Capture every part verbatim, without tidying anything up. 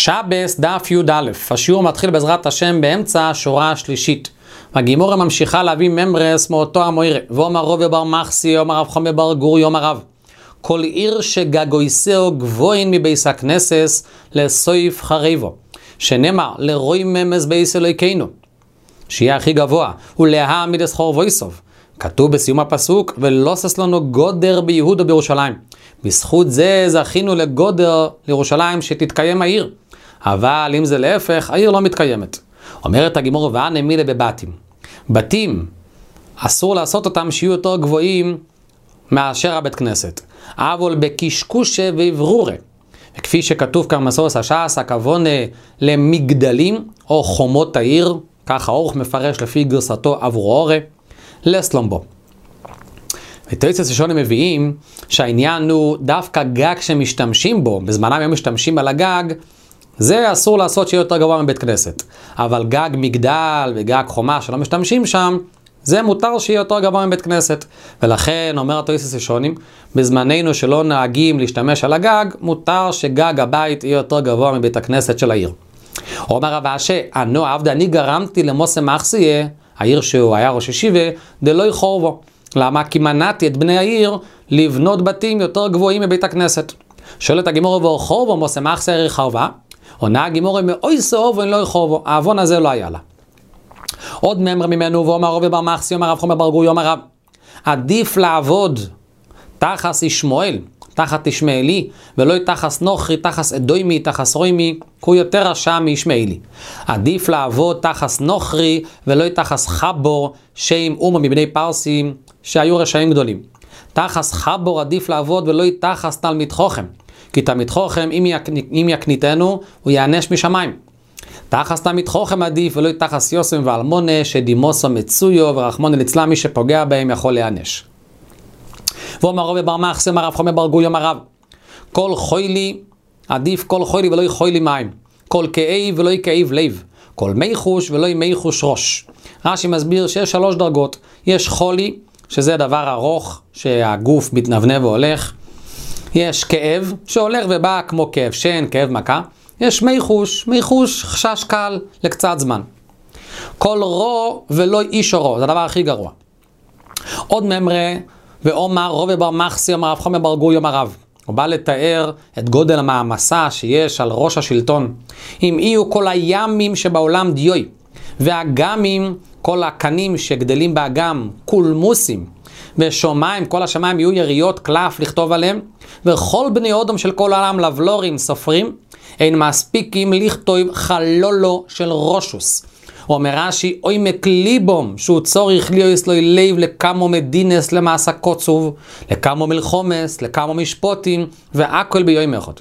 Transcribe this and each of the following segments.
שבס דף י"א, השיעור מתחיל בעזרת השם באמצע השורה השלישית. הגימורה ממשיכה להביא ממרס מאותו המוירה. ואומר רבי בר מחסי, אומר רב חמי בר גורי, אומר רב, כל עיר שגגויסאו גבוהין מבייס הכנסס לסויף חריבו, שנאמר לרוי ממס בייס אלוהינו, שיהיה הכי גבוה, ולהעמיד אסחור וויסוב. כתוב בסיום הפסוק, ולא סס לנו גודר ביהודה בירושלים. בזכות זה זכינו לגודר לירושלים שתתקיים העיר. אבל אם זה להפך, העיר לא מתקיימת. אומרת הגימורה, ואנה מילה בבתים. בתים, אסור לעשות אותם שיהיו יותר גבוהים מאשר הבית כנסת. אבל בקשקושה וברורה. וכפי שכתוב כאן מסורת הש"ס, הכוונה למגדלים או חומות העיר, ככה אורך מפרש לפי גרסתו אברורה, לסלומבו. ותויצת ראשונים מביאים שהעניין הוא דווקא גג שמשתמשים בו, בזמנם הם משתמשים על הגג, זה אסור לעשות שיהיה יותר גבוה מבית כנסת. אבל גג מגדל וגג חומה שלא משתמשים שם, זה מותר שיהיה יותר גבוה מבית כנסת. ולכן אומר התויצת ראשונים, בזמננו שלא נהגים להשתמש על הגג, מותר שגג הבית יהיה יותר גבוה מבית הכנסת של העיר. אומר רב אשי, אנו עבדה, אני גרמתי למוסה מחסיה, העיר שהוא היה ראש ישיבה, דלא יחורבו. למה? כי מנעתי את בני העיר לבנות בתים יותר גבוהים מבית הכנסת. שואלת הגימורה, ורחורבו מוסה מחסיה עיר חרבה? עונה הגימורה, מאוי סאוב ואין לא יחורבו. העוון הזה לא היה לה. עוד ממר ממנו, ואומר רבי בר מחסי, אומר רב חמי בר גורי, אומר רב, עדיף לעבוד תחס ישמעאל, תחת ישמעאלי, ולא תחס נוכרי, תחס אדוימי, תחס רוימי, כי הוא יותר רשע מישמעאלי. עדיף לעבוד תחס נוכרי, ולא תחס חבור, שם אומה מבני פרסים, שהיו רשעים גדולים. תחס חבור עדיף לעבוד, ולא תחס תלמיד חוכם, כי תלמיד חוכם, אם, יק... אם יקניתנו, הוא יענש משמיים. תחס תלמיד חוכם עדיף, ולא תחס יוסם ואלמונה, שדימוסו מצויו, ורחמון אצלם מי שפוגע בהם יכול להענש. ואומר רבי בר מחסי, אומר רב חמי בר גורי, אומר רב, כל חוילי, עדיף כל חוילי ולא חוילי מים, כל כאב ולא כאב לב, כל מיחוש ולא מיחוש ראש. רש"י מסביר שיש שלוש דרגות. יש חולי, שזה דבר ארוך שהגוף מתנבנה והולך. יש כאב שהולך ובא כמו כאב שן, כאב מכה. יש מיחוש, מיחוש חשש קל לקצת זמן. כל רו ולא איש רו, זה הדבר הכי גרוע. עוד ממרה, ואומר רבי בר מחסי, אומר רב חמי בר גורי, אומר רב, הוא בא לתאר את גודל המעמסה שיש על ראש השלטון. אם יהיו כל הימים שבעולם דיוי, והגמים, כל הקנים שגדלים באגם, קולמוסים, ושומיים, כל השמיים יהיו יריות קלף לכתוב עליהם, וכל בני אודם של כל העולם לבלורים, סופרים, אין מספיקים לכתוב חלולו של ראשוס. הוא אומר רש"י, אוי מקליבום, שהוא צורך ליוס לו לב לכמו מדינס למעשה קוצוב, לכמו מלחומס, לכמו משפוטים, והכל ביום אחד.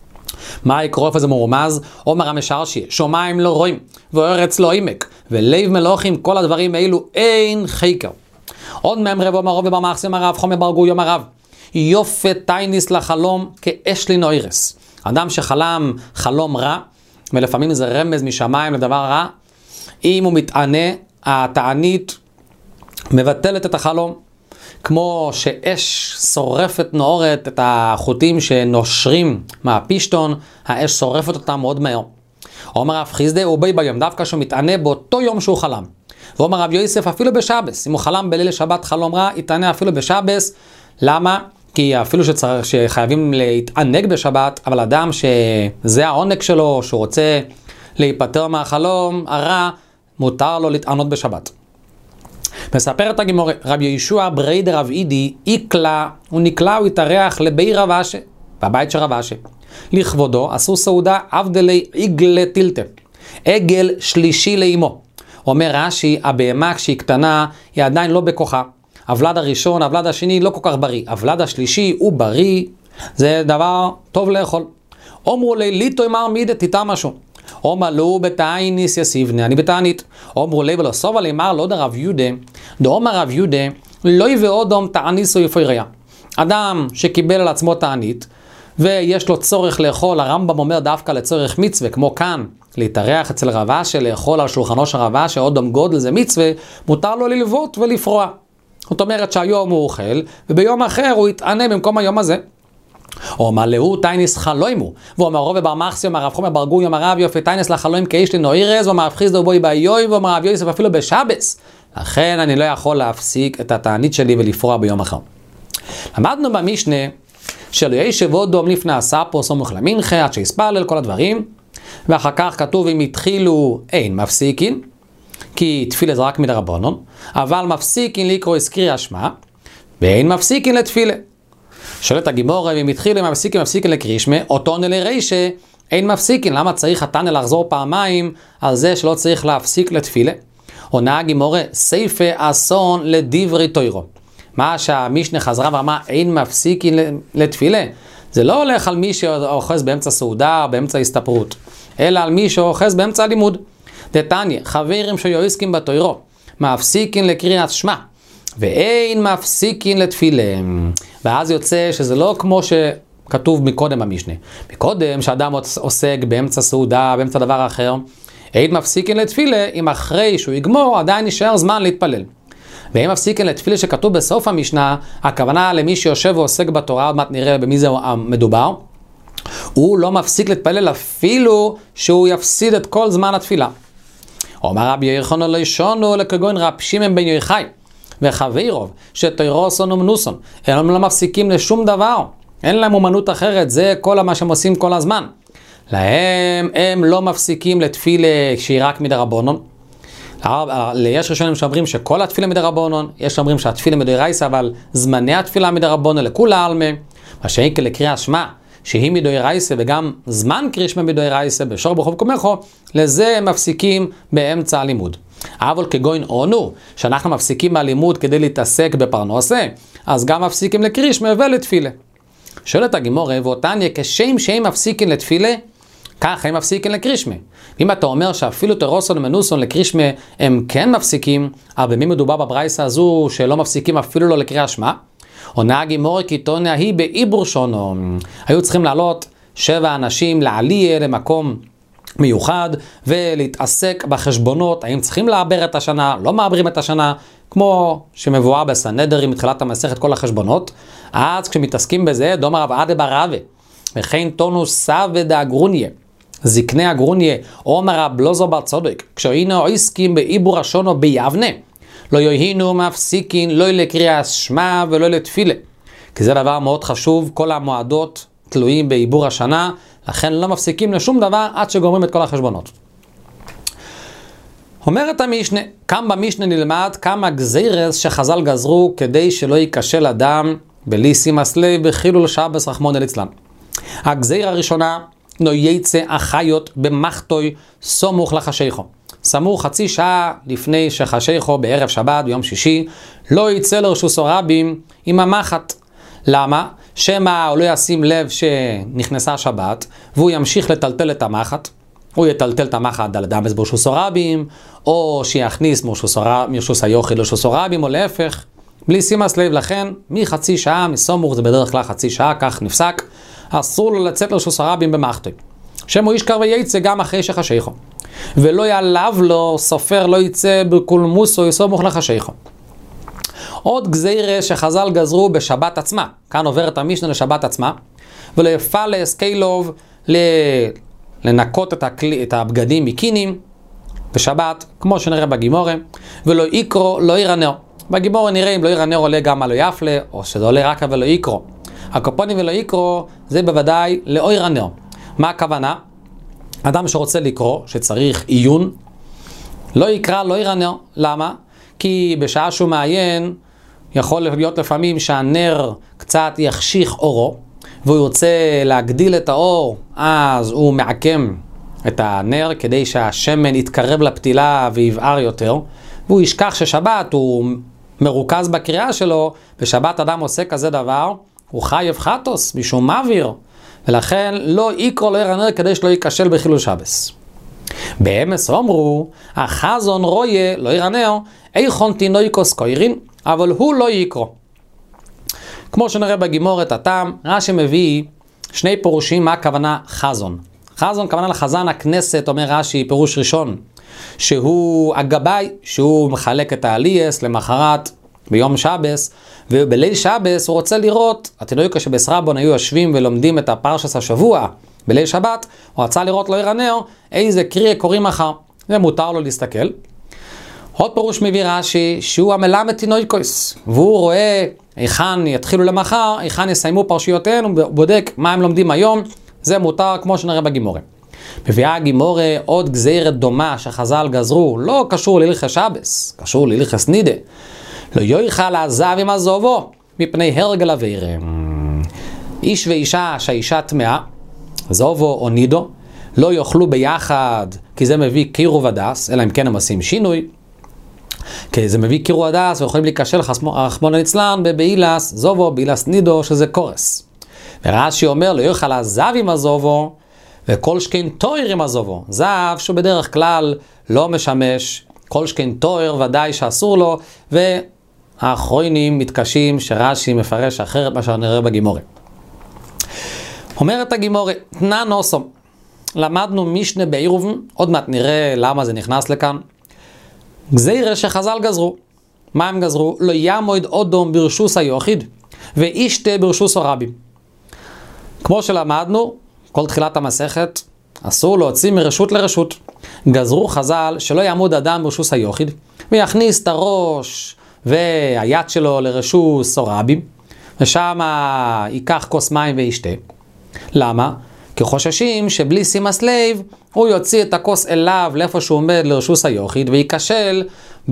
מה יקרוף הזה מורמז? אומר המשרשי, שומיים לא רואים, וארץ לא עמק, ולב מלוכים, כל הדברים האלו אין חקר. עוד מהם רב אומר רבי בר מחסי, אומר רב חמי בר גורי, אומר רב, יופי טייניס לחלום כאש לנוירס. אדם שחלם חלום רע, ולפעמים זה רמז משמיים לדבר רע, אם הוא מתענה, התענית מבטלת את החלום. כמו שאש שורפת נוערת את החוטים שנושרים מהפישטון, האש שורפת אותם מאוד מהר. אומר רב חיסדה, הוא בי ביום, דווקא שהוא מתענה באותו יום שהוא חלם. ואומר רב יוסף, אפילו בשבס, אם הוא חלם בליל שבת חלום רע, יתענה אפילו בשבס. למה? כי אפילו שצריך, שחייבים להתענג בשבת, אבל אדם שזה העונג שלו, שהוא רוצה להיפטר מהחלום הרע, מותר לו להתענות בשבת. מספר את הגימורה, רב ישוע בריידר רב אידי, איקלה, הוא נקלה, הוא התארח לבי רב אשי, בבית של רב אשי. לכבודו עשו סעודה עבדלי עגלה טילטה, עגל שלישי לאמו. אומר רש"י, הבהמה כשהיא קטנה, היא עדיין לא בכוחה. הוולד הראשון, הוולד השני לא כל כך בריא. הוולד השלישי הוא בריא, זה דבר טוב לאכול. אומרו לי, ליטו אמר מידה, תיתה משהו. אומר לו בתעיניס יסיבנה, אני בתענית. אומרו לי ולא סובה לי, אמר לא דרב יהודה, דאומר רב יהודה, לא יבעודום תעניסו יפויריה. אדם שקיבל על עצמו תענית, ויש לו צורך לאכול, הרמב"ם אומר דווקא לצורך מצווה, כמו כאן, להתארח אצל רב אשי, לאכול על שולחנו של רב אשי, אודום גודל זה מצווה, מותר לו ללוות ולפרוע. זאת אומרת שהיום הוא אוכל, וביום אחר הוא יתענה במקום היום הזה. או מלאו תייניס חלוימו, ואומר רוב בר מחסי, אומר רב חומר בר גורי, אומר רב יופי תייניס לחלוים כאיש לנוירז, ואומר רב חיסדו בוי ביוי, ואומר רב יוסף אפילו בשבס. לכן אני לא יכול להפסיק את התענית שלי ולפרוע ביום אחר. למדנו במשנה שלא ישבו דום לפני הספו סמוך למנחה עד שיספלל כל הדברים, ואחר כך כתוב אם התחילו אין מפסיקין, כי תפילה זה רק מדרבנן, אבל מפסיקין לקרוא קריאת שמע, ואין מפסיקין לתפילה. שואלת הגימורה, אם התחילו עם מפסיקין מפסיקין לקרישמה, אותו נלרישה אין מפסיקין. למה צריך התנא לחזור פעמיים על זה שלא צריך להפסיק לתפילה? עונה הגימורה, סייפה אסון לדברי תוירו. מה שהמשנה חזרה ואמרה, אין מפסיקין לתפילה, זה לא הולך על מי שאוחז באמצע סעודה, באמצע הסתפרות, אלא על מי שאוחז באמצע הלימוד. דתניא, חברים שיועסקים בתוירו, מפסיקין לקריאת שמע, ואין מפסיקין לתפילה. ואז יוצא שזה לא כמו שכתוב מקודם במשנה. מקודם שאדם עוסק באמצע סעודה, באמצע דבר אחר, אין מפסיקין לתפילה, אם אחרי שהוא יגמור עדיין יישאר זמן להתפלל. ואין מפסיקין לתפילה שכתוב בסוף המשנה, הכוונה למי שיושב ועוסק בתורה, עוד מעט נראה במי זה מדובר, הוא לא מפסיק להתפלל אפילו שהוא יפסיד את כל זמן התפילה. אומר רבי יוחנן לא ישונו לכגון רב שמעון בן יוחאי וחברוב שתוירוסון ומנוסון, הם לא מפסיקים לשום דבר, אין להם אומנות אחרת, זה כל מה שהם עושים כל הזמן. להם הם לא מפסיקים לתפילה שהיא רק מדרבנן. יש ראשונים שאומרים שכל התפילה מדרבנן, יש שאומרים שהתפילה מדאורייתא, אבל זמני התפילה מדרבנן לכולי עלמא. מה שאין כלקריאת שמע שהיא מדאורייתא וגם זמן קריאת שמע מדאורייתא בשור ברחוב קומחו, לזה הם מפסיקים באמצע הלימוד. אבל כגון אונו, שאנחנו מפסיקים מהלימוד כדי להתעסק בפרנסה, אז גם מפסיקים לקריאת שמע ולתפילה. שואלת הגימורה, ואותניא כשם שהם מפסיקים לתפילה, כך הם מפסיקים לקריאת שמע. אם אתה אומר שאפילו תוירוסון ומנוסון לקריאת שמע הם כן מפסיקים, אבל במי מדובר בברייתא הזו שלא מפסיקים אפילו לא לקריאת שמע? עונה הגימורה כי תונא היא בעיבור שונו. היו צריכים לעלות שבע אנשים לעלייה למקום מיוחד ולהתעסק בחשבונות, האם צריכים לעבר את השנה, לא מעברים את השנה, כמו שמבואר בסנהדרין מתחילת המסכת כל החשבונות. אז כשמתעסקים בזה, דומר רב עדה בר רבא, וכן תונו סבא דאגרוניה, זקני הגרוניה, אומר רב אלעזר בר צדוק, כשהיינו עוסקים בעיבור השונו ביבנה, לא יהינו מפסיקין לא לקריאת שמע ולא לתפילה. כי זה דבר מאוד חשוב, כל המועדות תלויים בעיבור השנה, לכן לא מפסיקים לשום דבר עד שגומרים את כל החשבונות. אומרת המשנה, כאן במשנה נלמד כמה גזירס שחז"ל גזרו כדי שלא ייכשל אדם בלי שימת לב בחילול שבת רחמנא ליצלן. הגזירה הראשונה, לא יצא החיות במחתוי סמוך לחשיכו. סמוך חצי שעה לפני שחשיכו בערב שבת ביום שישי, לא יצא לרשוס רבים עם המחט. למה? שמה הוא לא ישים לב שנכנסה שבת, והוא ימשיך לטלטל את המחט. הוא יטלטל את המחט על אדם ברשוס רבים, או שיכניס מרשוס היוחד לרשוס רבים, או להפך. בלי שימת לב, לכן מחצי שעה, מסמוך זה בדרך כלל חצי שעה, כך נפסק, אסור לו לצאת לרשוס הרבים במחתוי. שמו ישכר וייצא גם אחרי שחשיכו. ולא יעלב לו, סופר לא יצא בקולמוסו יסמוך לחשיכו. עוד גזירה שחז"ל גזרו בשבת עצמה, כאן עוברת המשנה לשבת עצמה, ולא יפלס קיילוב לנקות את, הכלי, את הבגדים מקינים בשבת, כמו שנראה בגימורה, ולא יקרו לא ירנר. בגימורה נראה אם לא ירנר עולה גם על לא יפלה, או שזה עולה רק אבל לא יקרו. הקופונים ולא יקרו זה בוודאי לא ירנר. מה הכוונה? אדם שרוצה לקרוא, שצריך עיון, לא יקרא לא ירנר. למה? כי בשעה שהוא מעיין, יכול להיות לפעמים שהנר קצת יחשיך אורו, והוא ירצה להגדיל את האור, אז הוא מעקם את הנר כדי שהשמן יתקרב לפתילה ויבער יותר, והוא ישכח ששבת הוא מרוכז בקריאה שלו, בשבת אדם עושה כזה דבר, הוא חייב חטוס, משום מעביר, ולכן לא יקרא לא ירנר כדי שלא ייכשל בחילול שבת. באמס אמרו, החזון רואה לא ירנר, איכון תינוקוס קוירין, אבל הוא לא יקרא. כמו שנראה בגימורת הטעם, רש"י מביא שני פירושים מה הכוונה חזון. חזון כוונה לחזן הכנסת, אומר רש"י, פירוש ראשון, שהוא הגבאי, שהוא מחלק את העלייס, למחרת ביום שבס, ובליל שבס הוא רוצה לראות, התינוקות שבסרבון היו יושבים ולומדים את הפרשס השבוע, בליל שבת, הוא רצה לראות לא ירנר, איזה קריאה קוראים מחר, זה מותר לו להסתכל. עוד פירוש מביא רש"י, שהוא המלמד תינוקות, והוא רואה היכן יתחילו למחר, היכן יסיימו פרשיותיהן, הוא בודק מה הם לומדים היום, זה מותר כמו שנראה בגימורה. מביאה הגימורה עוד גזירת דומה שחז"ל גזרו, לא קשור להלכות שבס, קשור להלכות נידה. לא יאכל הזב עם הזובו, מפני הרגל עבירה. איש ואישה שהאישה טמאה, זובו או נידו, לא יאכלו ביחד, כי זה מביא קירוב הדס, אלא אם כן הם עושים שינוי. כי זה מביא קירוב הדס, ויכולים להיקשל רחמנא ליצלן בבעילס, זובו, בעילס נידו, שזה קורס. ורש"י אומר, לא יאכל הזב עם הזובו, וכל שכן תויר עם הזובו. זב שהוא בדרך כלל לא משמש, כל שכן תויר ודאי שאסור לו, והאחרונים מתקשים שרש"י מפרש אחרת מה שנראה בגימורה. אומרת הגימורה, תנא נוסום, למדנו משנה בעירובן, עוד מעט נראה למה זה נכנס לכאן. גזירה שחז"ל גזרו. מה הם גזרו? לא יעמוד אודום ברשוס היחיד, ואישתה ברשוס הרבים. כמו שלמדנו, כל תחילת המסכת, אסור להוציא מרשות לרשות. גזרו חז"ל שלא יעמוד אדם ברשוס היחיד, ויכניס את הראש והיד שלו לרשוס הרבים, ושם ייקח כוס מים וישתה. למה? כי חוששים שבלי שימת לב הוא יוציא את הכוס אליו לאיפה שהוא עומד לרשוס היחיד ויקשל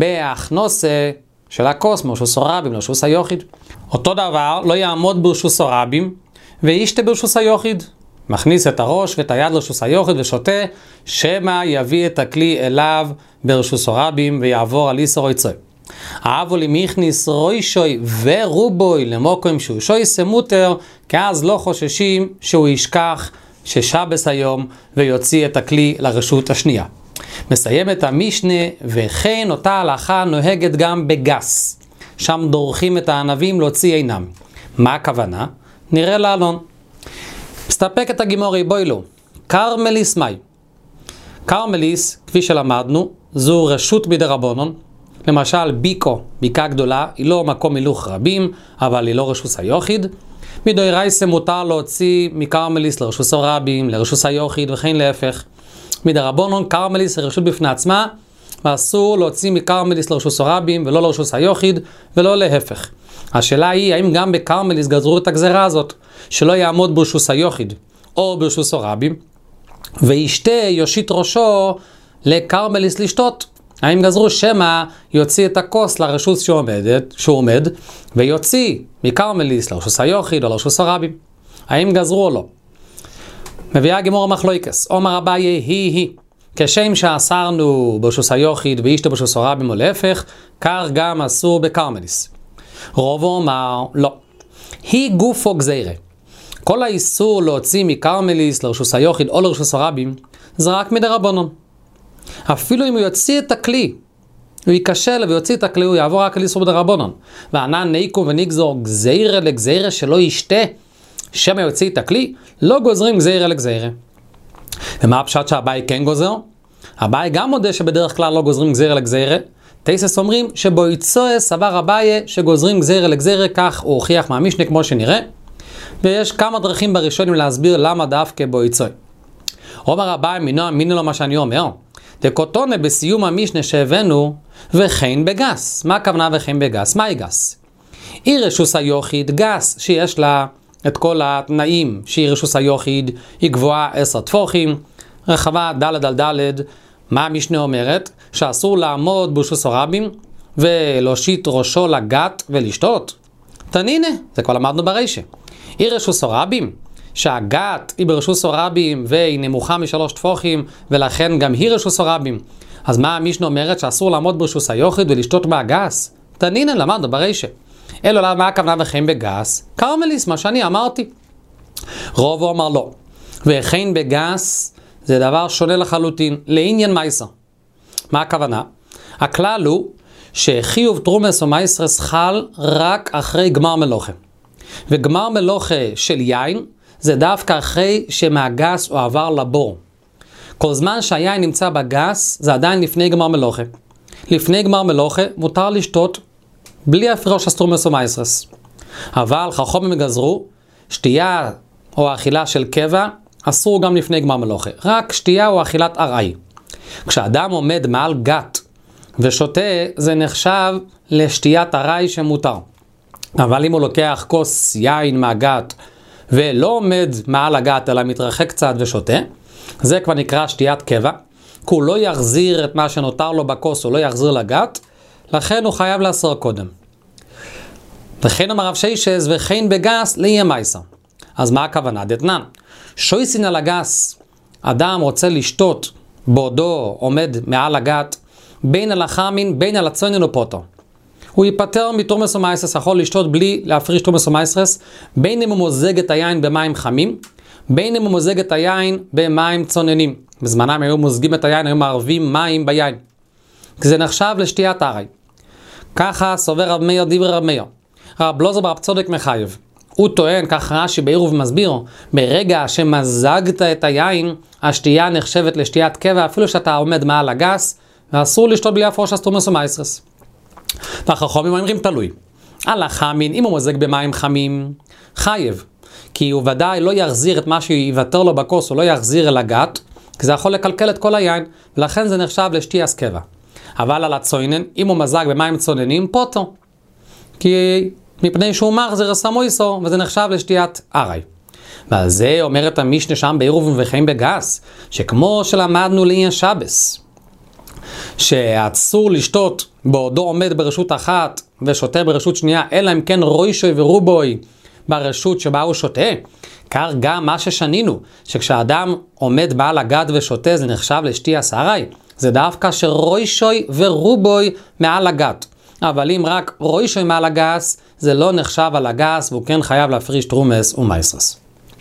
בהכנוסה של הכוס מרשוס הרבים לרשוס היחיד. אותו דבר לא יעמוד ברשוס הרבים וישתה ברשוס היחיד. מכניס את הראש ואת היד לרשוס היחיד ושותה, שמא יביא את הכלי אליו ברשוס הרבים ויעבור על איסור יצוי. אבל אם יכניס רוישוי ורובוי למוקם שהוא שוי סמוטר, כי אז לא חוששים שהוא ישכח ששבס היום ויוציא את הכלי לרשות השנייה. מסיים את המשנה, וכן אותה הלכה נוהגת גם בגס. שם דורכים את הענבים להוציא עינם. מה הכוונה? נראה לעלון. מסתפק את הגימורי בוילו. קרמליס מי. קרמליס, כפי שלמדנו, זו רשות מדרבנן. למשל ביקו, ביקה גדולה, היא לא מקום הילוך רבים, אבל היא לא רשוס היחיד. מדאורייסה מותר להוציא מקרמליס לרשוס הרבים, לרשוס היחיד וכן להפך. מדרבנן קרמליס היא רשות בפני עצמה, ואסור להוציא מקרמליס לרשוס הרבים ולא לרשוס היחיד ולא להפך. השאלה היא האם גם בקרמליס גזרו את הגזרה הזאת, שלא יעמוד ברשוס היחיד או ברשוס הרבים, וישתה יושיט ראשו לקרמליס לשתות. האם גזרו שמא יוציא את הכוס לרשוס שהוא עומד, שהוא עומד ויוציא מקרמליס לרשוס היחיד או לרשוס הרבים? האם גזרו או לא? מביאה גימור מחלוקס. אומר אביי היא היא, כשם שאסרנו ברשוס היחיד וישתה ברשוס הרבים או להפך, כך גם אסור בקרמליס. רובו אומר לא, היא גופו גזירה. כל האיסור להוציא מקרמליס לרשוס היחיד או לרשוס הרבים זה רק מדרבנן. אפילו אם הוא יוציא את הכלי, הוא יקשל ויוציא את הכלי, הוא יעבור רק על איסור בדרבנן. וענן ניקו ונגזור גזירה לגזירה שלא ישתה, שמא יוציא את הכלי, לא גוזרים גזירה לגזירה. ומה הפשט שהבאי כן גוזר? הבאי גם מודה שבדרך כלל לא גוזרים גזירה לגזירה. תייסס אומרים שבויצוע סבר אביי שגוזרים גזירה לגזירה, כך הוא הוכיח מהמשנה כמו שנראה. ויש כמה דרכים בראשונים להסביר למה דווקא בויצוע. אומר אביי מינו אמינו לו מה שאני אומר. דקוטונה בסיום המשנה שהבאנו, וכן בגס. מה הכוונה וכן בגס? מהי גס? היא רשוס היחיד, גס שיש לה את כל התנאים שהיא רשוס היחיד, היא גבוהה עשר טפוחים, רחבה דלת על דלת. מה המשנה אומרת? שאסור לעמוד ברשוס הרבים ולהושיט ראשו לגת ולשתות. תנינה, זה כבר למדנו ברישה. היא רשוס הרבים, שהגת היא ברשוס הרבים והיא נמוכה משלוש טפוחים, ולכן גם היא רשוס הרבים. אז מה המשנה אומרת? שאסור לעמוד ברשוס היחיד ולשתות בהגס? תנינה, למדנו ברישה. אלו מה הכוונה וכן בגס? קרמליס, מה שאני אמרתי. רובו אמר לא. וכן בגס זה דבר שונה לחלוטין, לעניין מייסר. מה הכוונה? הכלל הוא שחיוב תרומס או מייסרס חל רק אחרי גמר מלוכה. וגמר מלוכה של יין זה דווקא אחרי שמהגס הוא עבר לבור. כל זמן שהיין נמצא בגס זה עדיין לפני גמר מלוכה. לפני גמר מלוכה מותר לשתות בלי הפירוש אסטרומס ומייסרס. אבל חכמים גזרו, שתייה או אכילה של קבע, אסור גם לפני גמר מלוכה. רק שתייה או אכילת ארעי. כשאדם עומד מעל גת ושותה, זה נחשב לשתיית ארעי שמותר. אבל אם הוא לוקח כוס יין מהגת, ולא עומד מעל הגת, אלא מתרחק קצת ושותה, זה כבר נקרא שתיית קבע, כי הוא לא יחזיר את מה שנותר לו בכוס, הוא לא יחזיר לגת, לכן הוא חייב לאסור קודם. וכן אמר רב שיישס, וכן בגס ליהיה מייסר. אז מה הכוונה? דתנן, שויסין על הגס, אדם רוצה לשתות בעודו עומד מעל הגת, בין על החמין, בין על הצונן ופוטו. הוא ייפטר מתרומס ומייסרס, יכול לשתות בלי להפריש תרומס ומייסרס, בין אם הוא מוזג את היין במים חמים, בין אם הוא מוזג את היין במים צוננים. בזמנם היו מוזגים את היין, היו מערבים מים ביין. זה נחשב לשתיית ארעי. ככה סובר רב מאיר דברי רב מאיר. רב בלוזר ברב צודק מחייב. הוא טוען, כך רש"י בעירוב מסביר, ברגע שמזגת את היין, השתייה נחשבת לשתיית קבע, אפילו שאתה עומד מעל הגס, ואסור לשתות בלי הפרוש אסטרומס ומייסרס. והחכמים אומרים תלוי. על החמין, אם הוא מוזג במים חמים, חייב. כי הוא ודאי לא יחזיר את מה שיוותר לו בכוס, הוא לא יחזיר אל הגת, כי זה יכול לקלקל את כל היין, ולכן זה נחשב לשתיית קבע. אבל על הצונן, אם הוא מזג במים צוננים, פוטו. כי מפני שהוא מחזיר סמויסו, וזה נחשב לשתיית ארעי. ועל זה אומרת המשנה שם בעירוב וכן בגס, שכמו שלמדנו לעניין שבס, שאסור לשתות בעודו עומד ברשות אחת ושותה ברשות שנייה, אלא אם כן רוישוי ורובוי ברשות שבה הוא שותה, כך גם מה ששנינו, שכשאדם עומד מעל הגת ושותה זה נחשב לשתיית ארעי, זה דווקא שרוישוי ורובוי מעל הגת. אבל אם רק רוישוי מעל הגס, זה לא נחשב על הגס, והוא כן חייב להפריש תרומס ומייסרס.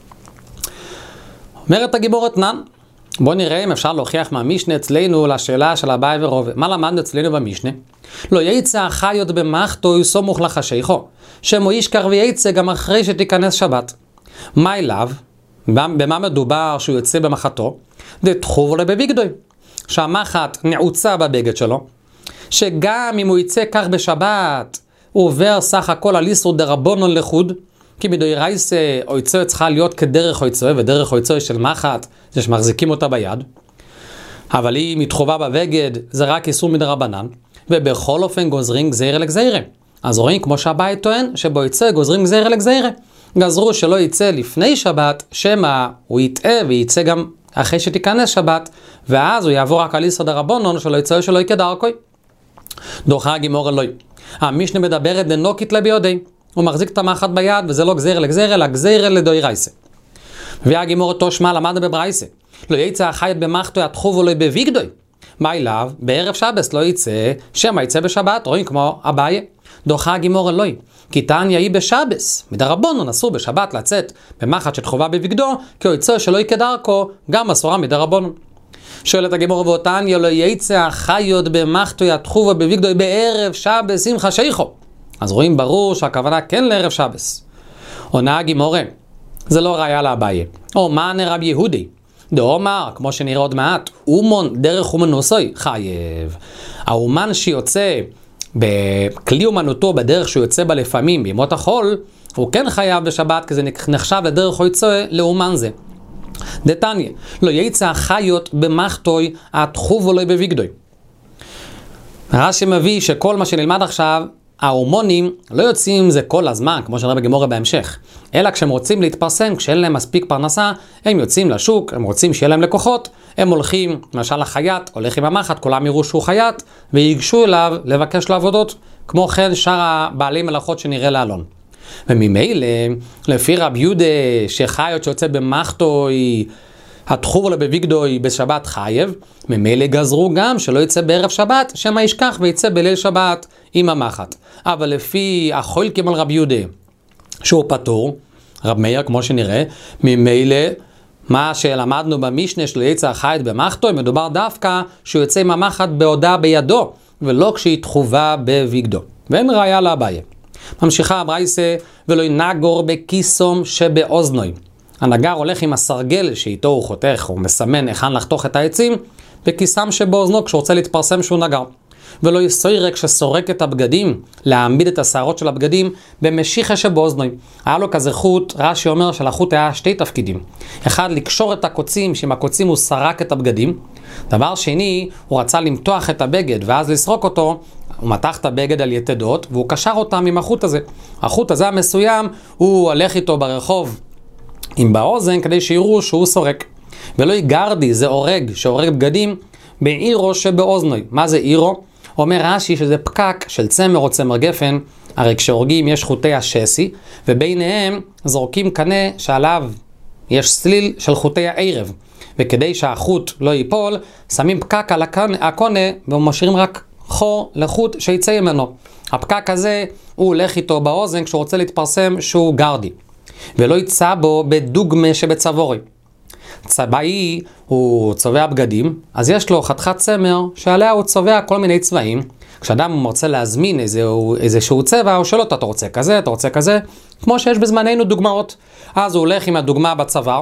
אומרת הגיבור אתנן, בואו נראה אם אפשר להוכיח מהמשנה אצלנו לשאלה של אביי ורובה. מה למדנו אצלנו במשנה? לא יצא החיות במחתו סמוך לחשיכו, שמו ישכח ויצא גם אחרי שתיכנס שבת. מה אליו? במה מדובר שהוא יוצא במחתו? דתחוב לו בבגדוי, שהמחת נעוצה בבגד שלו, שגם אם הוא יצא כך בשבת, הוא עובר סך הכל על איסור דרבנן לחוד, כי מדאורייתא אויצו צריכה להיות כדרך אויצו, ודרך אויצו של מחט זה שמחזיקים אותה ביד, אבל היא מתחובה בבגד, זה רק איסור מדרבנן, ובכל אופן גוזרים גזירה לגזירה. אז רואים כמו שהבית טוען, שבאויצו גוזרים גזירה לגזירה. גזרו שלא יצא לפני שבת, שמה הוא יטעה ויצא גם אחרי שתיכנס שבת, ואז הוא יעבור רק על איסור דרבנן שלא יצא שלא יקדרכוי. דוחה הגימור אלוהי. המשנה מדברת דנוקית לביודי. הוא מחזיק את המחט ביד, וזה לא גזירה לגזירה, אלא גזירה לדאורייתא. והגימור אותו שמה למד בברייתא. לא יצא החיות במחתו יתחובו לו בבגדוי. מה אליו? בערב שבס לא יצא, שמא יצא בשבת, רואים כמו אביי. דוחה הגימור אלוהי. כי תניא היא בשבס. מדרבנן אסור בשבת לצאת במחט שתחובה בבגדו, כי הוא יצא שלא יקדרכו, גם אסורה מדרבנן. שואלת הגימור ואותניא לא יצא החיות במחתו יתחובו בבגדוי בערב שבס שמחה שייכו. אז רואים ברור שהכוונה כן לערב שבס. עונה הגימורה, זה לא ראיה לאביי. או מענה רב יהודי, דאמר, כמו שנראה עוד מעט, אומון דרך אומנוסוי חייב. האומן שיוצא בכלי אומנותו בדרך שהוא יוצא בה לפעמים בימות החול, הוא כן חייב בשבת, כי זה נחשב לדרך יוצא לאומן זה. דתניא, לא יצא החיות במחתוי התחובו לו בבגדוי. רש"י מביא שכל מה שנלמד עכשיו, ההומונים לא יוצאים עם זה כל הזמן, כמו שנראה בגימורה בהמשך, אלא כשהם רוצים להתפרסם, כשאין להם מספיק פרנסה, הם יוצאים לשוק, הם רוצים שיהיה להם לקוחות, הם הולכים, למשל החייט, הולך עם המחט, כולם יראו שהוא חייט, ויגשו אליו לבקש לעבודות, כמו כן שאר הבעלי מלאכות שנראה לאלון. וממילא, לפי רב יהודה, שחיות שיוצא במחתוי, התחובו לו בבגדוי בשבת חייב, ממילא גזרו גם שלא יצא בערב שבת, שמא ישכח ויצא בליל שבת עם המחט. אבל לפי החול כמל רב יהודה, שהוא פטור, רב מאיר כמו שנראה, ממילא מה שלמדנו במשנה שלא יצא החייט במחתוי, מדובר דווקא שהוא יצא עם המחט בעודה בידו, ולא כשהיא תחובה בבגדו. ואין ראיה לאביי. ממשיכה הברייתא, ולא ינגור בכיסום שבאוזנוי. הנגר הולך עם הסרגל שאיתו הוא חותך, הוא מסמן היכן לחתוך את העצים, בכיסם שבאוזנו כשהוא רוצה להתפרסם שהוא נגר. ולא יסוירק שסורק את הבגדים, להעמיד את השערות של הבגדים במשיחה שבאוזנוי. היה לו כזה חוט, רש"י אומר שלחוט היה שתי תפקידים. אחד, לקשור את הקוצים, שעם הקוצים הוא סרק את הבגדים. דבר שני, הוא רצה למתוח את הבגד, ואז לסרוק אותו, הוא מתח את הבגד על יתדות, והוא קשר אותם עם החוט הזה. החוט הזה המסוים, הוא הולך איתו ברחוב עם באוזן, כדי שיראו שהוא סורק. ולא יגרדי, זה הורג, שהורג בגדים, בעירו שבאוזנוי. מה זה עירו? אומר רש"י שזה פקק של צמר או צמר גפן, הרי כשהורגים יש חוטי השסי, וביניהם זורקים קנה שעליו יש סליל של חוטי הערב. וכדי שהחוט לא ייפול, שמים פקק על הקונה, ומשאירים רק חור לחוט שיצא ממנו. הפקק הזה, הוא הולך איתו באוזן כשהוא רוצה להתפרסם שהוא גרדי. ולא יצא בו בדוגמה שבצבורי. צבעי הוא צובע בגדים, אז יש לו חתיכת צמר שעליה הוא צובע כל מיני צבעים. כשאדם רוצה להזמין איזשהו, איזשהו צבע, הוא שואל אותו, אתה רוצה כזה, אתה רוצה כזה, כמו שיש בזמננו דוגמאות. אז הוא הולך עם הדוגמה בצוואר,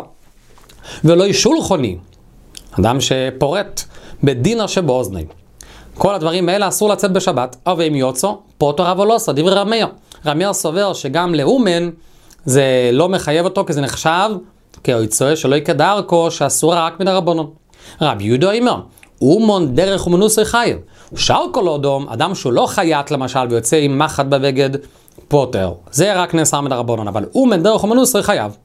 ולא ישולחוני, אדם שפורט בדינר שבאוזני. כל הדברים האלה אסור לצאת בשבת, אבל אם יוצא, פוטר אבל לא עושה, דברי רב מאיר. רב מאיר סובר שגם לאומן זה לא מחייב אותו, כי זה נחשב כיוצא שלא יקדר כה שאסורה רק מן הרבנון. רב יהודה אומר, אומון דרך ומנוסי חייב. שאר כל אדום, אדם שהוא לא חיית למשל ויוצא עם מחט בבגד, פוטר. זה רק נאסר מן הרבנון, אבל אומן דרך ומנוסי חייב.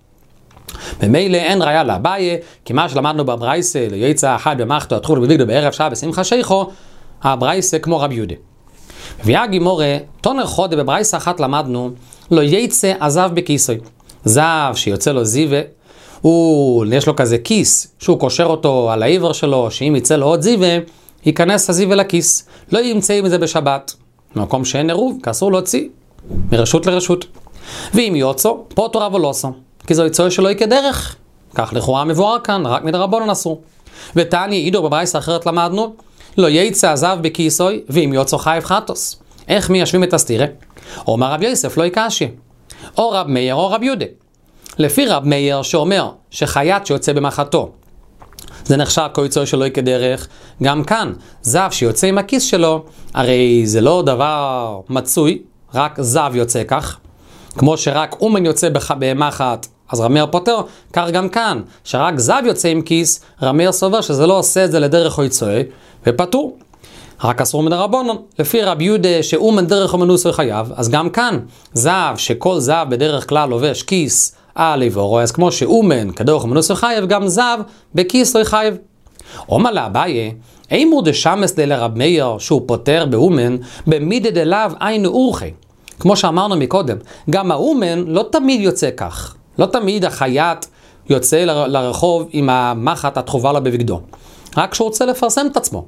במילא אין ראיה לאביי, כי מה שלמדנו בברייסה, ליצא אחד במחתו, התחול ובגדו בערב שעה בשמחה שייכו, הברייסה כמו רב יהודה. ויה גימורה, תונר חודה בברייסה אחת למדנו, לא יצא עזב בכיסוי. זהב שיוצא לו זיווה, הוא, יש לו כזה כיס, שהוא קושר אותו על העבר שלו, שאם יצא לו עוד זיווה, ייכנס הזיווה לכיס. לא ימצא עם זה בשבת. במקום שאין עירוב, כי אסור להוציא, מרשות לרשות. ואם יוצא, פוטר אבל לא עושה. כי זו יצא שלא יקה דרך. כך לכאורה מבואר כאן, רק מדרבנן אסור. ותעני עידו בברייסה אחרת למדנו, לא יצא עזב בכיסוי, ואם יוצא חייב חטוס. איך מיישבים את הסתירה? אומר רב יוסף לא יקשי. או רב מאיר או רב יהודה. לפי רב מאיר שאומר שחיית שיוצא במחתו, זה נחשב כיוצא שלא יקה דרך, גם כאן, זב שיוצא עם הכיס שלו, הרי זה לא דבר מצוי, רק זב יוצא כך. כמו שרק אומן יוצא במחת, אז רב מאיר פותר, כך גם כאן, שרק זב יוצא עם כיס, רב מאיר סובר שזה לא עושה את זה לדרך יוצא, ופטור. רק אסור מן הרבנן. לפי רב יהודה שאומן דרך ומנוסי חייב, אז גם כאן, זב שכל זב בדרך כלל לובש כיס על עברו, אז כמו שאומן כדרך ומנוסי חייב, גם זב בכיס לא חייב. אומר לאביי, אימור דשמס לרב מאיר שהוא פותר באומן, במידד אליו היינו אורחי. כמו שאמרנו מקודם, גם האומן לא תמיד יוצא כך. לא תמיד החייט יוצא ל- לרחוב עם המחט התחובה לו בבגדו. רק שהוא רוצה לפרסם את עצמו.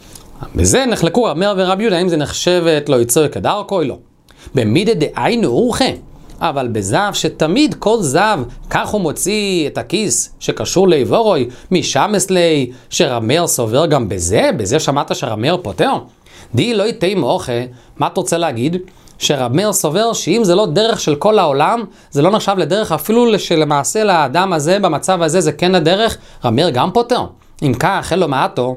בזה נחלקו רב מאיר ורב יהודה, האם זה נחשבת לא יצא כדרכו או לא. במידה דהיינו אורחי, אבל בזב שתמיד כל זב, כך הוא מוציא את הכיס שקשור לעברוי, משם אסלי, שרב מאיר סובר גם בזה, בזה שמעת שרב מאיר פותר? די לא יתה מאוכה, מה אתה רוצה להגיד? שרב מאיר סובר שאם זה לא דרך של כל העולם, זה לא נחשב לדרך, אפילו שלמעשה לאדם הזה, במצב הזה, זה כן הדרך, רב מאיר גם פותר. אם כך, אלו מעטו,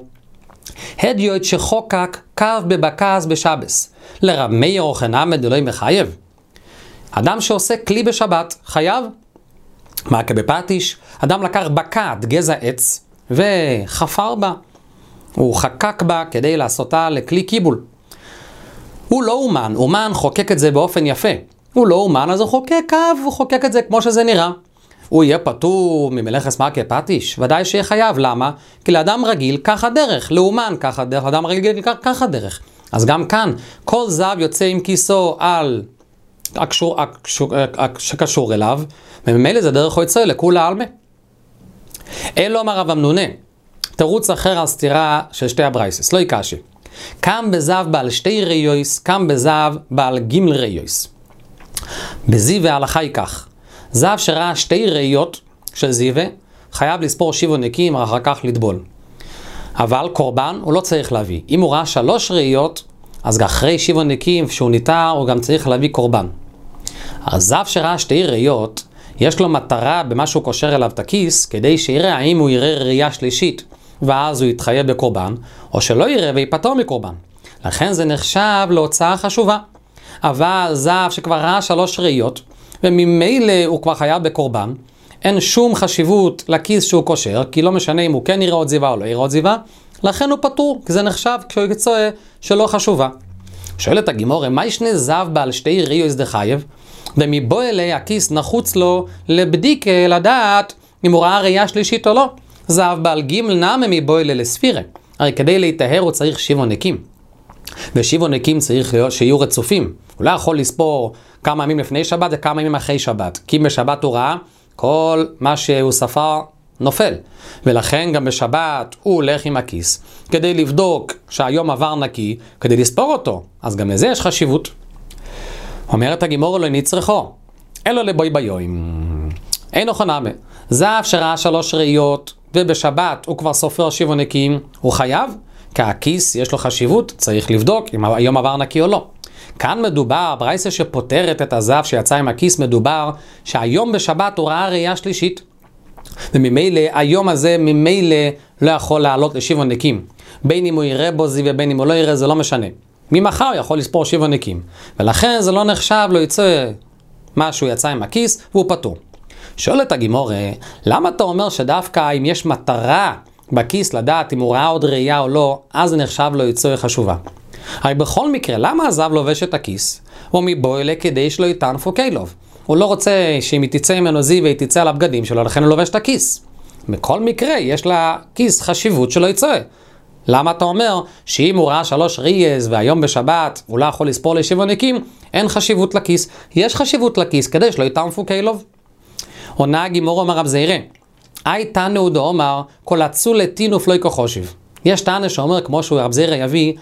הדיוט שחוקק קו בבקז בשבס. לרב מאיר או חנמד אלוהים מחייב. אדם שעושה כלי בשבת, חייב? מה כבפטיש? אדם לקח בקעת גזע עץ וחפר בה. הוא חקק בה כדי לעשותה לכלי קיבול. הוא לא אומן, אומן חוקק את זה באופן יפה. הוא לא אומן, אז הוא חוקק קו, הוא חוקק את זה כמו שזה נראה. הוא יהיה פטור ממלאכת מכה פטיש? ודאי שיהיה חייב. למה? כי לאדם רגיל ככה דרך, לאומן ככה דרך, לאדם רגיל ככה דרך. אז גם כאן, כל זב יוצא עם כיסו על הקשור, הקשור, שקשור אליו, וממילא זה דרך יוצא לכולה עלמה. אלו אמר רב אמנונה, תירוץ אחר על סתירה של שתי הברייסס, לא יקשי. קם בזב בעל שתי ראיוס, קם בזב בעל גימל ראיוס. בזיו ההלכה היא כך. זב שראה שתי ראיות של זיווה, חייב לספור שבע נקים, אחר כך לטבול. אבל קורבן הוא לא צריך להביא. אם הוא ראה שלוש ראיות, אז אחרי שבע נקים, כשהוא ניתר, הוא גם צריך להביא קורבן. הזב שראה שתי ראיות, יש לו מטרה במה שהוא קושר אליו את הכיס, כדי שיראה האם הוא יראה ראייה שלישית, ואז הוא יתחייב בקורבן, או שלא יראה ויפטור מקורבן. לכן זה נחשב להוצאה חשובה. אבל זהב שכבר ראה שלוש ראיות, וממילא הוא כבר חייב בקורבן, אין שום חשיבות לכיס שהוא קושר, כי לא משנה אם הוא כן יראה עוד זיווה או לא יראה עוד זיווה, לכן הוא פטור, כי זה נחשב כיוצא שלא חשובה. שואלת הגימורה, מה ישנה זהב בעל שתי ראיוס דחייב? ומבוא אלי הכיס נחוץ לו לבדיקה לדעת אם הוא ראה ראייה שלישית או לא. זהב בעל גימל נעמה מבוא אלי לספירה. הרי כדי להיטהר הוא צריך שבע נקים. ושבע נקים צריך להיות שיהיו רצופים. הוא לא יכול לספור כמה ימים לפני שבת וכמה ימים אחרי שבת. כי בשבת הוא ראה כל מה שהוא ספר נופל. ולכן גם בשבת הוא הולך עם הכיס כדי לבדוק שהיום עבר נקי, כדי לספור אותו. אז גם לזה יש חשיבות. אומרת הגימורה לא נצרכו, אלו לבוי ביום. אין אוכנמה. זהב שראה שלוש ראיות ובשבת הוא כבר סופר שבע נקיים, הוא חייב? כי הכיס יש לו חשיבות, צריך לבדוק אם היום עבר נקי או לא. כאן מדובר, ברייסה שפותרת את הזהב שיצא עם הכיס, מדובר שהיום בשבת הוא ראה ראייה שלישית. וממילא, היום הזה ממילא לא יכול לעלות לשבע נקים. בין אם הוא יראה בו זיו ובין אם הוא לא יראה, זה לא משנה. ממחר הוא יכול לספור שבע נקים. ולכן זה לא נחשב, לא יצא משהו יצא עם הכיס והוא פטור. שואלת הגימורה, למה אתה אומר שדווקא אם יש מטרה בכיס לדעת אם הוא ראה עוד ראייה או לא, אז זה נחשב לא יצא חשובה? הרי בכל מקרה, למה הזהב לובש את הכיס? הוא מבוא אלה כדי שלא יטנפו קילוב. הוא לא רוצה שאם היא תצא ממנו זיו והיא תצא על הבגדים שלו, לכן הוא לובש את הכיס. בכל מקרה, יש לכיס חשיבות שלא יצא. למה אתה אומר שאם הוא ראה שלוש ראיס והיום בשבת הוא לא יכול לספור לשבע נקים, אין חשיבות לכיס? יש חשיבות לכיס כדי שלא יטנפו קילוב. עונה הגימורה אומר רב זעירא, אי תנו דאמר כל אצול לטינוף לא יכחושיב. יש טענה שאומר, כמו שהוא רב זעירא יביא,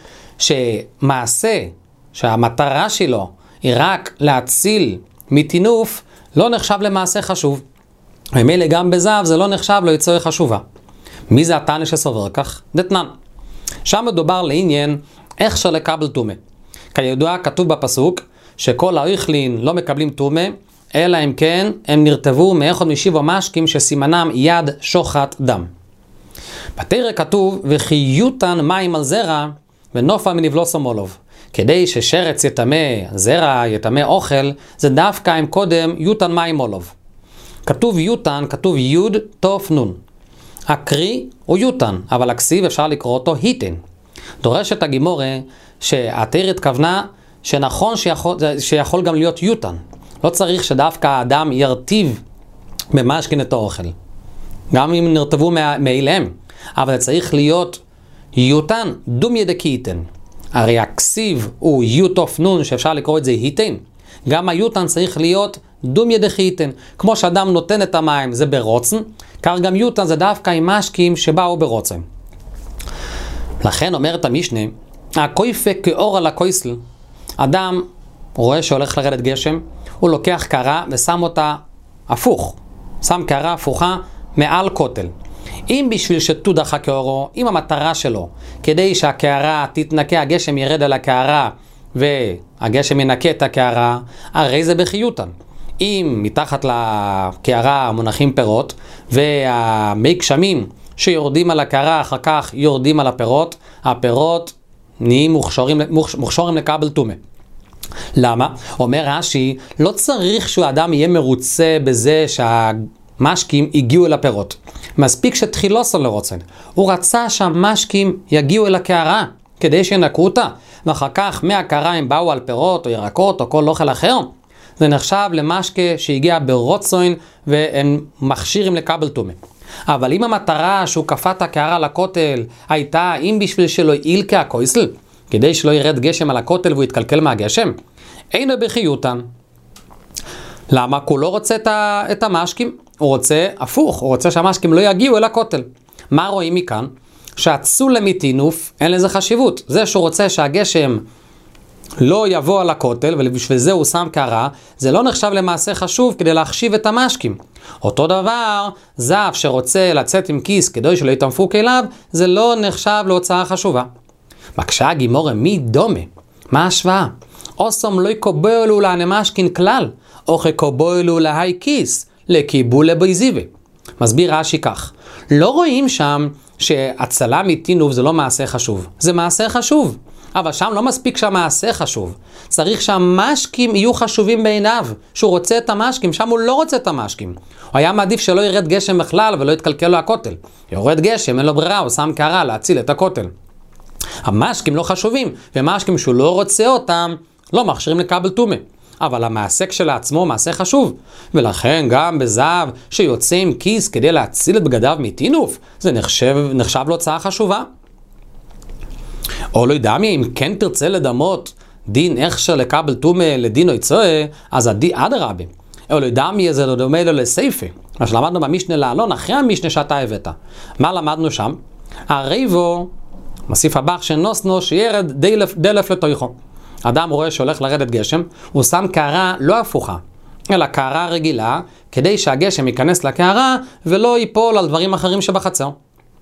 שמעשה שהמטרה שלו היא רק להציל מטינוף, לא נחשב למעשה חשוב. ומילא גם בזהב זה לא נחשב לא יצא חשובה. מי זה הטענה שסובר כך? דתנן. שם מדובר לעניין איך שלקבל טומאה. כידוע כתוב בפסוק שכל האיכלין לא מקבלים טומאה, אלא אם כן הם נרטבו מאחד משבע משקים שסימנם יד שוחט דם. בתורה כתוב וחיותן מים על זרע ונופה מנבלוסו מולוב. כדי ששרץ יטמא זרע, יטמא אוכל, זה דווקא עם קודם יותן מים מולוב. כתוב יותן, כתוב יוד תוף נון. הקרי הוא יותן, אבל הכסיב אפשר לקרוא אותו היטן. דורשת הגימורה שהתורה התכוונה שנכון שיכול, שיכול גם להיות יותן. לא צריך שדווקא האדם ירטיב במשכין את האוכל. גם אם נרטבו מאליהם. אבל צריך להיות יותן דום ידקיתן. הרי הכסיב הוא יוטוף נון שאפשר לקרוא את זה היטן. גם היותן צריך להיות דום ידקיתן. כמו שאדם נותן את המים זה ברוצן, כך גם יותן זה דווקא עם משקים שבאו ברוצן. לכן אומרת המשנה, הקויפה כאור על הקויסל. אדם רואה שהולך לרדת גשם, הוא לוקח קערה ושם אותה הפוך. שם קערה הפוכה מעל כותל. אם בשביל שתודח הקערו, אם המטרה שלו, כדי שהקערה תתנקה, הגשם ירד על הקערה והגשם ינקה את הקערה, הרי זה בחיותן. אם מתחת לקערה מונחים פירות, והמי גשמים שיורדים על הקערה אחר כך יורדים על הפירות, הפירות נהיים מוכשרים, מוכשרים לקבל טומאה. למה? אומר רש"י, לא צריך שהאדם יהיה מרוצה בזה שהמשקים הגיעו אל הפירות. מספיק שתחילוסו לרוצן. הוא רצה שהמשקים יגיעו אל הקערה, כדי שינקו אותה. ואחר כך מהקערה הם באו על פירות או ירקות או כל אוכל אחר. זה נחשב למשקה שהגיע ברוצן והם מכשירים לקבל טומאה. אבל אם המטרה שהוא כפה את הקערה לכותל הייתה אם בשביל שלא ילקה הקויסל, כדי שלא ירד גשם על הכותל והוא יתקלקל מהגשם, אינו בחיותן. למה? כי הוא לא רוצה את המשקים, הוא רוצה הפוך, הוא רוצה שהמשקים לא יגיעו אל הכותל. מה רואים מכאן? שהצול למיטינוף אין לזה חשיבות. זה שהוא רוצה שהגשם לא יבוא על הכותל, ובשביל זה הוא שם קערה, זה לא נחשב למעשה חשוב כדי להחשיב את המשקים. אותו דבר, זהב שרוצה לצאת עם כיס כדי שלא יטנפו כליו, זה לא נחשב להוצאה חשובה. מקשה הגימורה, מי דומה? מה ההשוואה? אוסום לא יקובלו להנמשקין כלל, או כקובלו להי כיס, לקיבול לבייזיבה. מסביר רש"י כך, לא רואים שם שהצלה מטינוף זה לא מעשה חשוב. זה מעשה חשוב. אבל שם לא מספיק שהמעשה חשוב. צריך שהמשקים יהיו חשובים בעיניו. שהוא רוצה את המשקים, שם הוא לא רוצה את המשקים. הוא היה מעדיף שלא ירד גשם בכלל ולא יתקלקל לו הכותל. יורד גשם, אין לו ברירה, הוא שם קערה להציל את הכותל. המשקים לא חשובים, ומשקים שהוא לא רוצה אותם, לא מכשירים לקבל טומאה. אבל המעשה כשלעצמו מעשה חשוב. ולכן גם בזהב שיוצא עם כיס כדי להציל את בגדיו מטינוף, זה נחשב, נחשב להוצאה חשובה. או לא יודע מי, אם כן תרצה לדמות דין הכשר לקבל טומאה לדין אויצואה, אז עדי אדרבה. או לא יודע מי, זה לא דומה לו לסייפה. מה שלמדנו במשנה לעלון, אחרי המשנה שאתה הבאת. מה למדנו שם? הריבו, מוסיף הבח שנוסנו שירד דלף, דלף לתויכו. אדם רואה שהולך לרדת גשם, הוא שם קערה לא הפוכה, אלא קערה רגילה, כדי שהגשם ייכנס לקערה ולא ייפול על דברים אחרים שבחצר.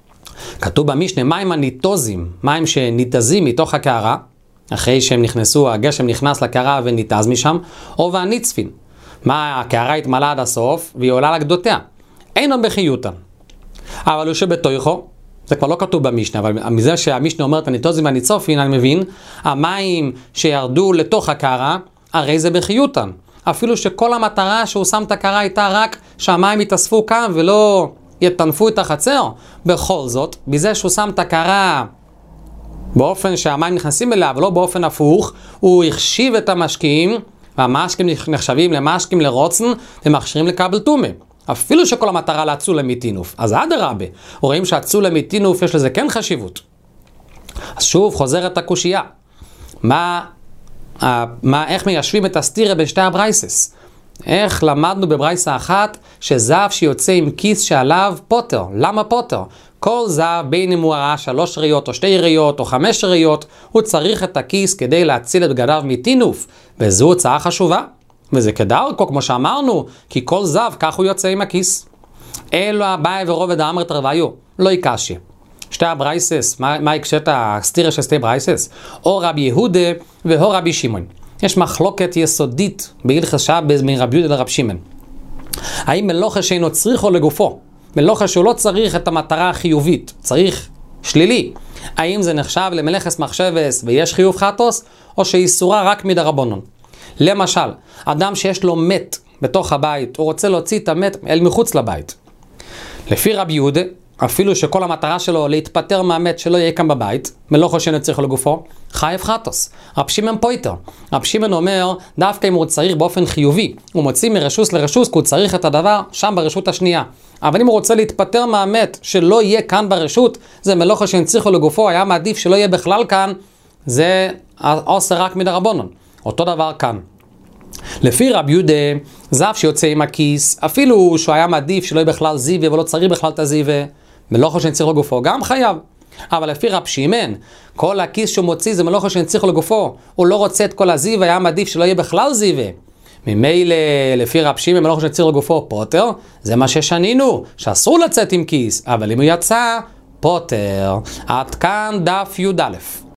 כתוב במשנה מים הניטוזים, מים שניטזים מתוך הקערה, אחרי שהם נכנסו, הגשם נכנס לקערה וניטז משם, או והניצפין. מה, הקערה התמלאה עד הסוף והיא עולה לגדותיה. אין עוד בחיותן. אבל הוא שבתויכו, זה כבר לא כתוב במשנה, אבל מזה שהמשנה אומרת הניטוזים והניצופין, אני מבין, המים שירדו לתוך הקערה, הרי זה בחיותן. אפילו שכל המטרה שהוא שם את הקערה הייתה רק שהמים יתאספו כאן ולא יטנפו את החצר. בכל זאת, בזה שהוא שם את הקערה באופן שהמים נכנסים אליה, ולא באופן הפוך, הוא החשיב את המשקים, והמשקים נחשבים למשקים לרוצן, ומכשירים לקבל טומאה. אפילו שכל המטרה להצולה מטינוף. אז אדרבה, רואים שהצולה מטינוף יש לזה כן חשיבות. אז שוב חוזרת הקושייה. מה, מה, איך מיישבים את הסתירה בין שתי הברייסס? איך למדנו בברייסה אחת שזהב שיוצא עם כיס שעליו פוטר? למה פוטר? כל זהב, בין אם הוא הראה שלוש ראיות או שתי ראיות או חמש ראיות, הוא צריך את הכיס כדי להציל את בגדיו מטינוף. וזו הוצאה חשובה. וזה כדרכו, כמו שאמרנו, כי כל זהב כך הוא יוצא עם הכיס. אלו אביי ורובד האמר תרוויו, לא יקשי. שתי הברייסס, מה, מה יקשה את הסתירה של שתי ברייסס? או רבי יהודה והוא רבי שמעון. יש מחלוקת יסודית בהלכות שבס בין רבי יהודה לרבי שמעון. האם מלוכה שאינו צריכו לגופו, מלוכה שהוא לא צריך את המטרה החיובית, צריך שלילי, האם זה נחשב למלאכת מחשבת ויש חיוב חטוס, או שאיסורה רק מדרבנן? למשל, אדם שיש לו מת בתוך הבית, הוא רוצה להוציא את המת אל מחוץ לבית. לפי רבי יהודה, אפילו שכל המטרה שלו להתפטר מהמת שלא יהיה כאן בבית, מלוכה שאינו צריכו לגופו, חייב חטוס. רבי שמעון פויטר. רבי שמעון אומר, דווקא אם הוא צריך באופן חיובי, הוא מוציא מרשוס לרשוס, כי הוא צריך את הדבר שם ברשות השנייה. אבל אם הוא רוצה להתפטר מהמת שלא יהיה כאן ברשות, זה מלוכה שאינו צריכו לגופו, היה מעדיף שלא יהיה בכלל כאן, זה עושה רק מדרבנן. אותו דבר כאן. לפי רבי יהודה, זהב שיוצא עם הכיס, אפילו שהוא היה מעדיף שלא יהיה בכלל זיווה ולא צריך בכלל את הזיווה, מלוכה שאינו צריכו לגופו, גם חייב. אבל לפי רבי שמעון, כל הכיס שהוא מוציא זה מלוכה שאינו צריכו לגופו, הוא לא רוצה את כל הזיווה, היה מעדיף שלא יהיה בכלל זיווה. ממילא לפי רבי שמעון מלוכה שאינו צריכו לגופו פוטר, זה מה ששנינו, שאסור לצאת עם כיס, אבל אם הוא יצא, פוטר. עד כאן דף י' א'.